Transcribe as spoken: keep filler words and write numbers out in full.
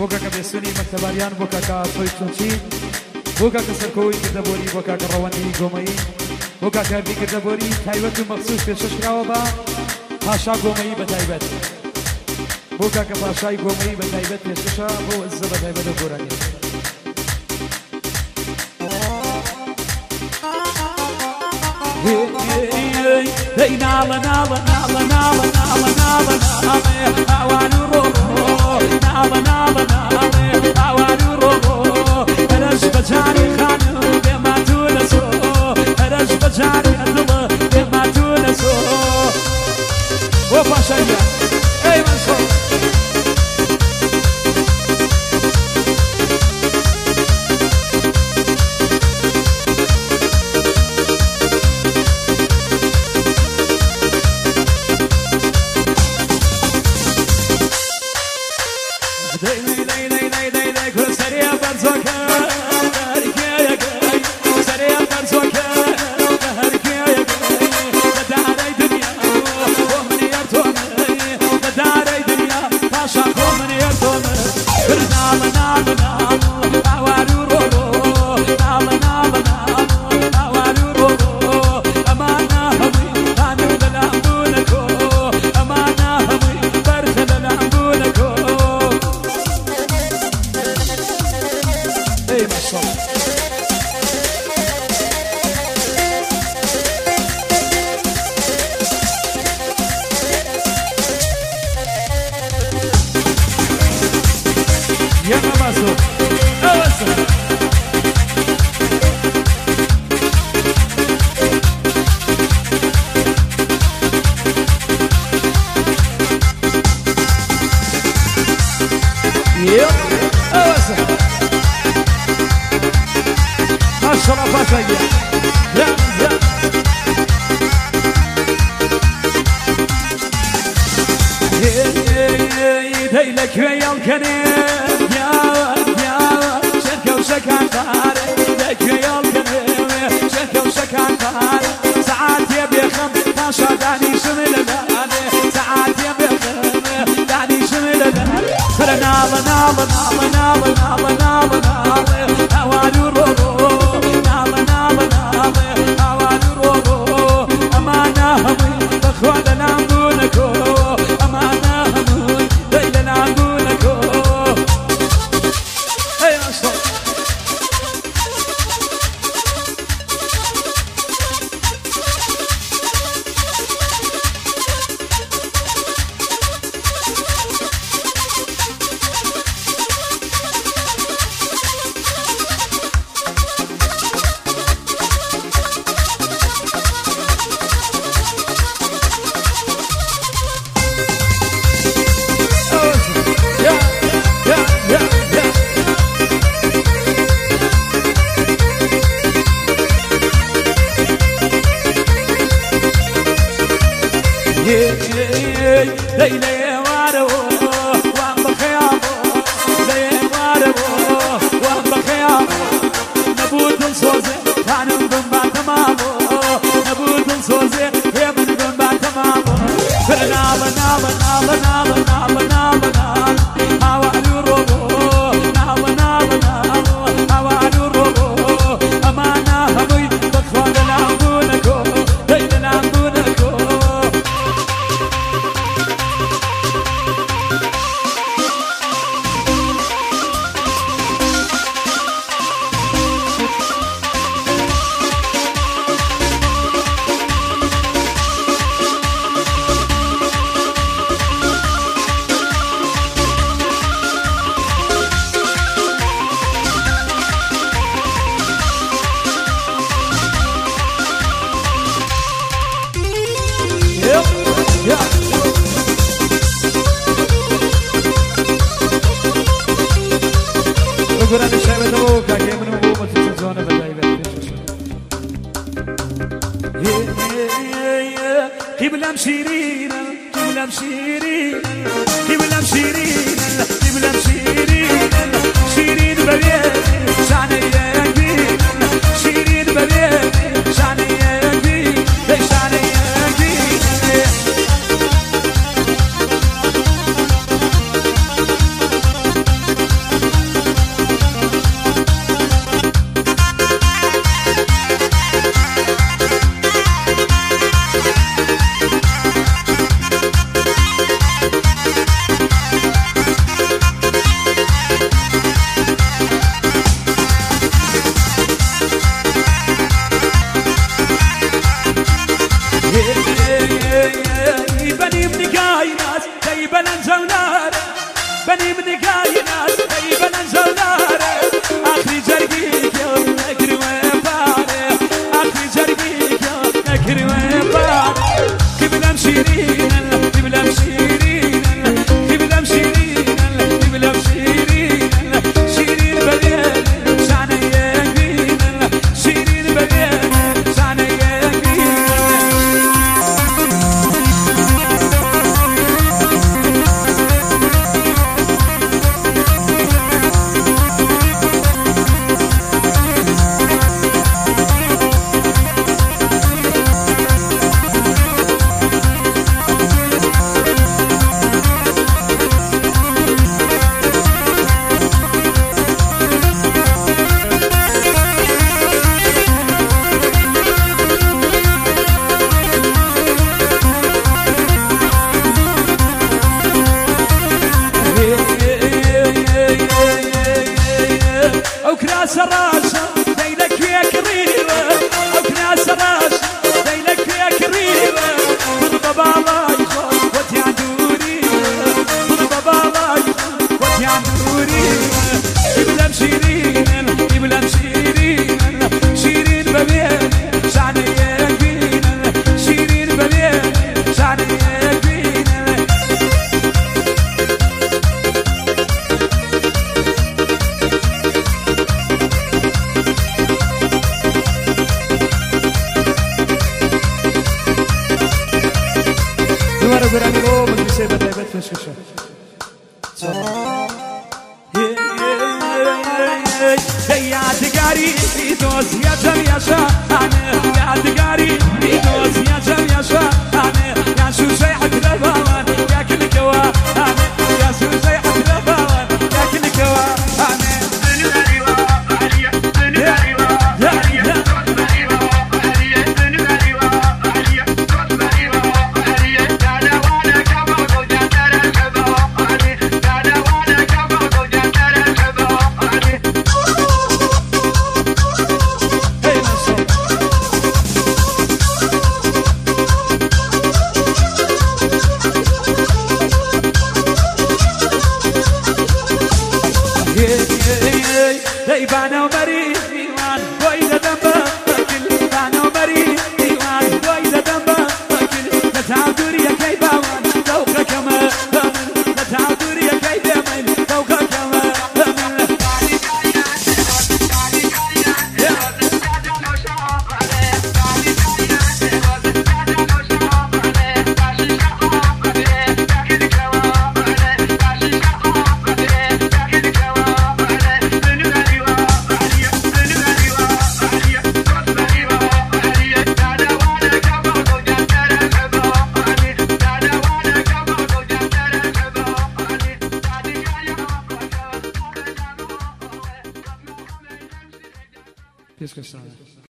بوكا كبيسوني مكتباريان بوكا كاسوي تشوشي بوكا كسركوي كدبوري بوكا كرواني قومي بوكا كردي كدبوري تايبت مخصوص في ششراوبا پاشا قومي بتايبت بوكا كباشاي قومي بتايبت في ششا بو الزبا تايبت وقوراني Hey nala nala nala nala nala nala nala awanu robo nala nala nala awanu robo harash bajani khanu be matuna so harash bajani adla be matuna so wo fashaya hey manso كاينات هي بننزل داره اخري جرقيك نكري وباره اخري جرقيك نكري وباره كبلم شيرين كبلم شيرين كبلم شيرين كبلم شيرين شيرين بليل شعني يقين شيرين بليل شعني يقين او كراس الراشة ديلك يا كريمة او كراس الراشة ديلك يا كريمة خذ بابا يخوف وتي عندوري خذ بابا يخوف وتي عندوري يبلم شيرين يبلم شيرين شيرين ببين شعني يقين شيرين ببين شعني يقين Numara Gurani o Magdise Bataybat Feshkasha. يا تقاري دوز يا جم يا شان يا تقاري دوز يا جم يا شان يا شو شيحة لبوان يا كل كوان يا شو شيحة لبوان يا كل كوان ديبانا ومريض